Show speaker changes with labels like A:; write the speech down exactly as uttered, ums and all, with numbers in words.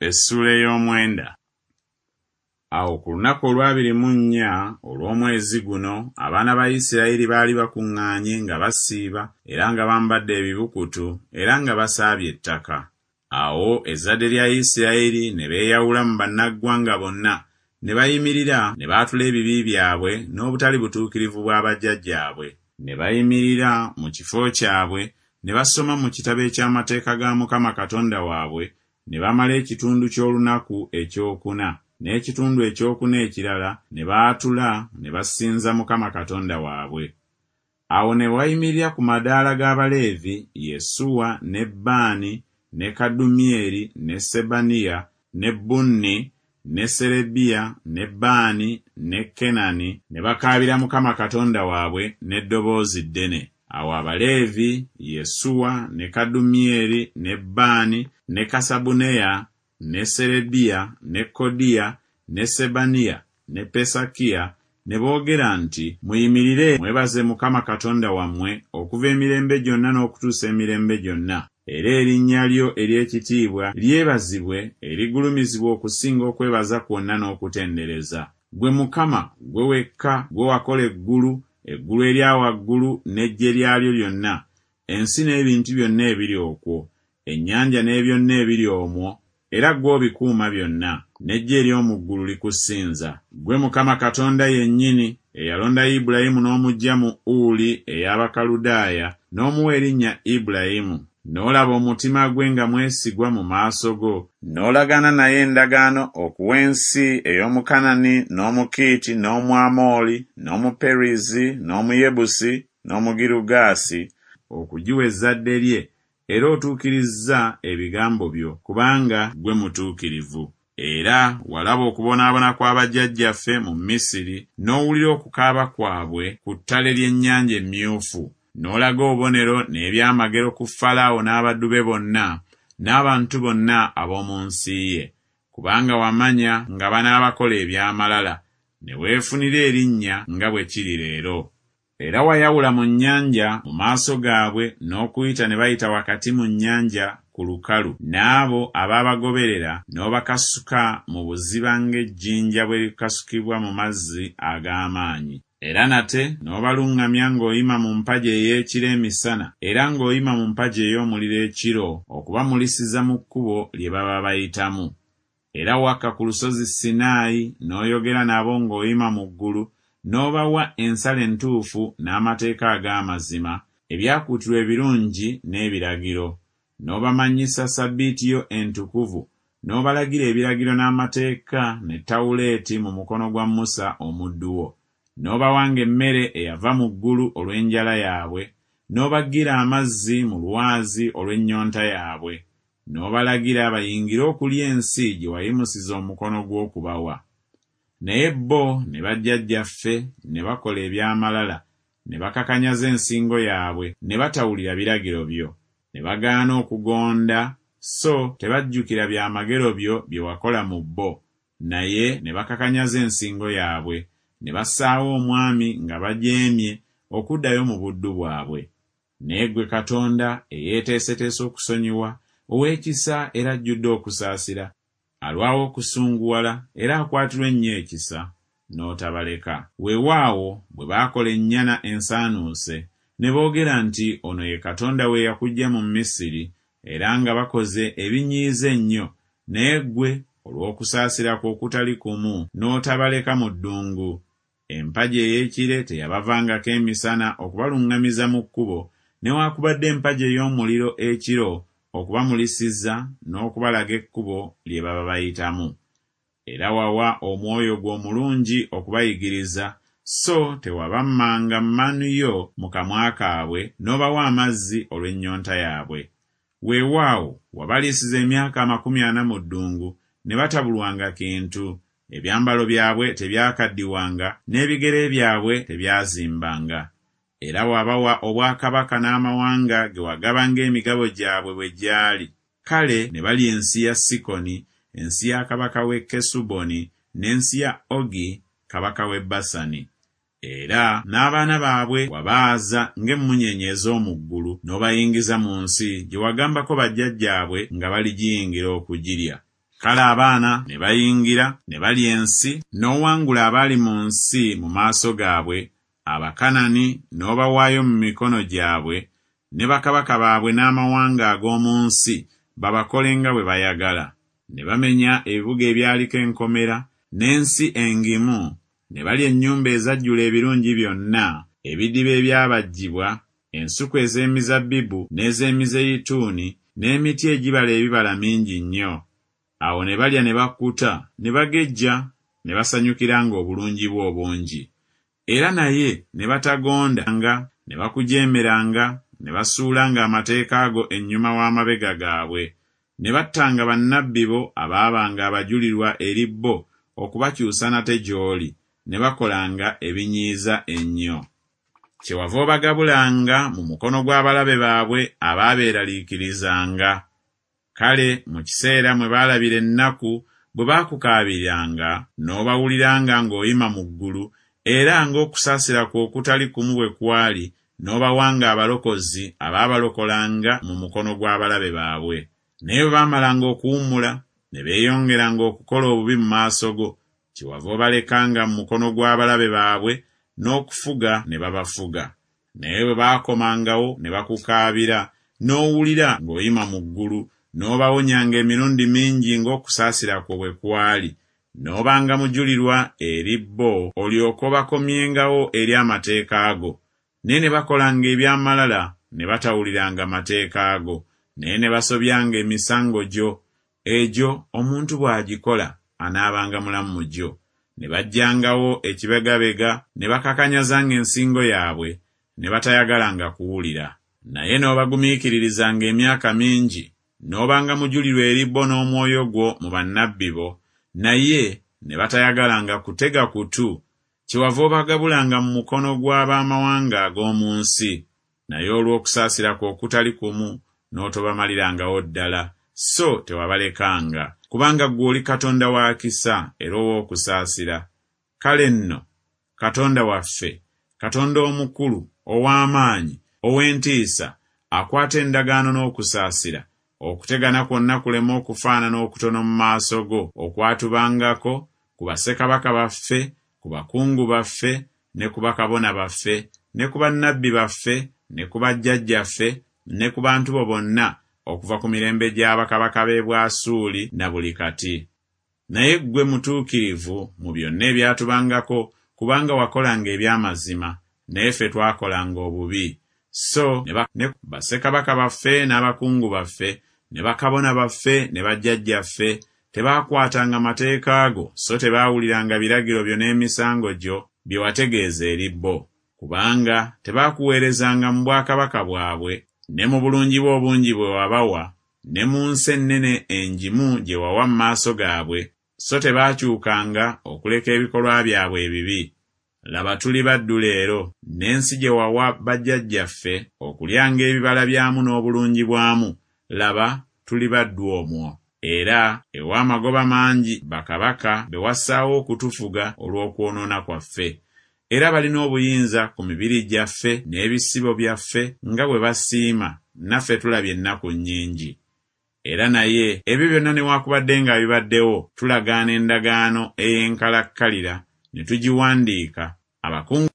A: Essula ey'omwenda. Awo ku lunaku olwabiri mu nnya olw'omwezi guno abaana ba Isirayiri baali bakuŋŋaanye nga basiiba era nga bambadde ebibukutu era nga basaabye ettaka. Awo ezzadde lya Isirayiri ne beeyawula mu bannaggwanga bonna ne bayimirira ne baatula ebibi byabwe n'obutali butuukirivu bwa bajjajjaabwe. Ne bayimirira mu kifo kyabwe ne basoma mu kitabo eky'amateeka ga Mukama Katonda waabwe ne bamala ekitundu ky'olunaku ekyokuna. N'ekitundu ekyokuna ekirala ne baatula ne basinza Mukama Katonda waabwe. Awo ne bayimirira ku madaala g'Abaleevi Yesuwa ne Baani ne Kadumyeri ne Sebaniya ne Bunni ne Serebiya ne Baani ne Kenani ne bakaabira Mukama Katonda waabwe n'eddoboozi ddene. Awo Abaleevi Yesuwa ne Kadumyeri ne Baani ne Kasabuneya ne Serebiya ne Kodiya ne Sebaniya ne Pesakiya ne boogera nti, muyimirire mwebaze Mukama Katonda wammwe okuva emirembe gyonna n'okutuusa emirembe gyonna. Era erinnya lyo ery'ekitiibwa lyebazibwe erigulumizibwa okusinga okwebaza kwonna n'okutendereza. Gwe Mukama, gwe wekka gwe wakola eggulu, eggulu erya waggulu n'eggye lyalyo lyonna, ensi n'ebintu byonna ebiri okwo, ennyanja n'ebyonna ebiri omwo, era ggwe obikuuma byonna, n'eggye ery'omu ggulu likusinza. Gwe Mukama Katonda yennyini eyalonda Ibulayimu n'omuggya mu Uli ey'Abakaludaaya n'omuwa erinnya Ibulayimu. N'olaba omutima gwe nga mwesigwa mu maaso go, n'olagana naye endagaano okuwa ensi ey'Omukanani n'Omukiiti n'Omwamoli n'Omuperizi n'Omuyebusi n'Omugirugaasi, okugiwa ezzadde lye, era otuukirizza ebigambo byo, kubanga gwe mutuukirivu. Era walaba okubonaabona kw'abajjajjaffe mu Misiri, n'owulira okukaaba kwabwe ku ttale ly'ennyanja emyufu. N'olaga obubonero n'ebyamagero ku Falaawo n'abaddu be bonna n'abantu bonna ab'omu nsi ye, kubanga wamanya nga banaabakola eby'amalala, ne weefunira erinnya nga bwe kiri leero. Era wayawula mu nnyanja mu maaso gaabwe n'okuyita ne bayita wakati mu nnyanja ku lukalu, n'abo abaabagoberera n'obakasuka mu buziba ng'ejjinja bwe likasukibwa mu mazzi ag'amaanyi. Era nate n'obaluŋŋamya ng'oyima mu mpagi ey'ekiro emisana, era ng'oyima mu mpagi ey'omuliro ekiro, okubamulisiza mu kkubo lye baba bayitamu. Era wakka ku lusozi Sinaayi n'oyogera nabo ng'oyima mu ggulu, n'obawa ensala entuufu n'amateeka ag'amazima, ebyakuutirwa ebirungi n'ebiragiro. N'obamanyisa Ssabbiiti yo entukuvu, n'obalagira ebiragiro n'amateeka ne Tawuleeti mu mukono gwa Musa omuddu wo. N'obawanga emmere eyava mu ggulu olw'enjala yaabwe, n'obaggira amazzi mu lwazi olw'ennyonta yaabwe, n'obalagira bayingire okulya ensi gye wayimusiza omukono gw'okubawa. Naye bo ne bajjajjaffe ne bakola eby'amalala, ne bakakanyaza ensingo yaabwe, ne batawulira biragiro byo, ne bagaana okugonda, so tebajjukira byamagero byo bye wakola mu bo, naye ne bakakanyaza ensingo yaabwe, ne bassaawo omwami nga bajeemye okuddayo mu buddu bwabwe. Naye ggwe Katonda eyeeteeseteese okusonyiwa, ow'ekisa era ajjudde okusaasira, alwawo okusunguwala era akwatirwa ennyo ekisa, n'otabaleka. Weewaawo bwe baakola ennyana ensaanuuse, ne boogera nti, ono ye Katonda we yakuggya mu Misiri, era nga bakoze ebinyiiza ennyo, naye ggwe olw'okusaasira kwo okutali kumu n'otabaleka mu ddungu. Empagi ey'ekire teyabavangako emisana okubaluŋŋamiza mu kkubo, newaakubadde empagi ey'omuliro ekiro okubamulisiza n'okubalaga ekkubo lye baba bayitamu. Era wawa omwoyo gwo omulungi okubayigiriza, so tewabammanga mmannu yo mu kamwa kaabwe, n'obawa amazzi olw'ennyonta yaabwe. Weewaawo wabaliisiza emyaka amakumi ana mu ddungu, ne batabulwanga kintu. Ebyambalo byabwe tebyakaddiwanga, n'ebigere byabwe tebyazimbanga. Era wabawa obwakabaka n'amawanga ge wagaba ng'emigabo gyabwe bwe gyali. Kale ne balya ensi ya Sikoni, ensi ya kabaka w'e Kesuboni, n'ensi ya Ogi kabaka w'e Basani. Era n'abaana baabwe wabaaza ng'emmunyeenye ez'omu ggulu, n'obayingiza mu nsi gye wagambako bajjajjaabwe nga baligiyingira okugirya. Kale abaana ne bayingira ne balya ensi, n'owangula abali mu nsi mu maaso gaabwe, Abakanani n'obawaayo mu mikono gyabwe, ne bakabaka baabwe n'amawanga ag'omu nsi babakole nga bwe bayagala. Ne bamenya ebibuga ebyaliko enkomera n'ensi engimu, ne balya ennyumba ezajjula ebirungi byonna, ebidiba ebyabajjibwa, ensuku ez'emizabbibu n'ez'emizeyituuni, n'emiti egibala ebibala mingi nnyo. Awo ne balya ne bakkuta, ne bagejja, ne basanyukiranga obulungi bwe obungi. Era naye ne batagondanga, ne bakujeemeranga, ne basuulanga amateeka ago ennyuma w'amabega gaabwe. Ne battanga bannabbi bo abaabanga abajulirwa eri bo okubakyusa nate gy'oli, ne bakolanga ebinyiiza ennyo. Kyewava obagabulanga mu mukono gw'abalabe baabwe abaabeeraliikirizanga. Kale mu kiseera mwe baalabira ennaku bwe baakukaabiranga, n'obawuliranga ng'oyima mu ggulu, era ng'okusaasira kwo okutali kumu bwe kwali, n'obawanga abalokozi abaabalokolanga mu mukono gw'abalabe baabwe. Naye bwe baamalanga okuwummula, ne beeyongeranga okukola obubi mu maaso go, kyewava obalekanga mu mukono gw'abalabe baabwe, n'okufuga ne babafuga. Naye bwe baakomangawo ne bakukaabira, n'owulira ng'oyima mu ggulu, n'obawonyanga emirundi mingi ng'okusaasira kwo bwe kwali, n'obanga mujulirwa eri bo, olyoke obakomyengawo eri amateeka ago. Naye ne bakolanga eby'amalala, ne batawuliranga mateeka ago, naye ne basobyanga emisango gyo. Egyo omuntu bw'agikola anaabanga mulamu mu gyo. Ne bajjangawo ekibegabega, ne bakakanyazanga ensingo yaabwe, ne batayagalanga kuwulira. Naye n'obagumiikiririzanga emyaka mingi, n'obanga mujulirwa eri bo n'omwoyo gwo mu bannabbi bo, naye ne batayagalanga kutega kutu, kyewava obagabulanga mu mukono gw'abamawanga ag'omu nsi. Naye olw'okusaasira kwo okutali kumu, n'otobamalirangawo ddala, so tewabalekanga, kubanga ggwe oli Katonda wa kisa era ow'okusaasira. Kale nno, Katonda waffe, Katonda omukulu, ow'amaanyi, ow'entiisa, akwata endagaano n'okusaasira, okutegana kwonna kulema okufaanana okutono mu maaso go, okwatubangako ku bassekabaka baffe, ku bakungu baffe, ne ku bakabona baffe, ne ku bannabbi baffe, ne ku bajjajjaffe, ne ku bantu bo bonna, okuva ku mirembe gy'abakabaka b'e Bwasuli na buli kati. Naye ggwe mutuukirivu mu byonna ebyatubangako, kubanga wakolanga eby'amazima, naye ffe twakolanga obubi. So ne, ba, ne bassekabaka baffe n'abakungu baffe, ne bakabona baffe ne bajjajjaffe, tebaakwatanga mateeka ago, so tebaawuliranga biragiro byo n'emisango gyo bye wategeeza eri bo, kubanga tebaakuweerezanga mu bwakabaka bwabwe, ne mu bulungi bwe obungi bwe wabawa, ne mu nsi ennene engimu gye wawa mu maaso gaabwe, so tebaakyukanga okuleka ebikolwa byabwe ebibi. Laba tuli baddu leero, n'ensi gye wawa bajjajjaffe okulyanga ebibala byamu n'obulungi bwamu, laba tuli baddu omwo. Era ew'amagoba mangi bakabaka be wassaawo okutufuga olw'okwonoona kwaffe. Era balina obuyinza ku mibiri gyaffe n'ebisibo byaffe nga bwe basiima, naffe tulabye ennaku nnyingi. Era naye ebyo byonna newaakubadde nga bibaddewo, tulagaana endagaano ey'enkalakkalira ne tugiwandiika. Abakungu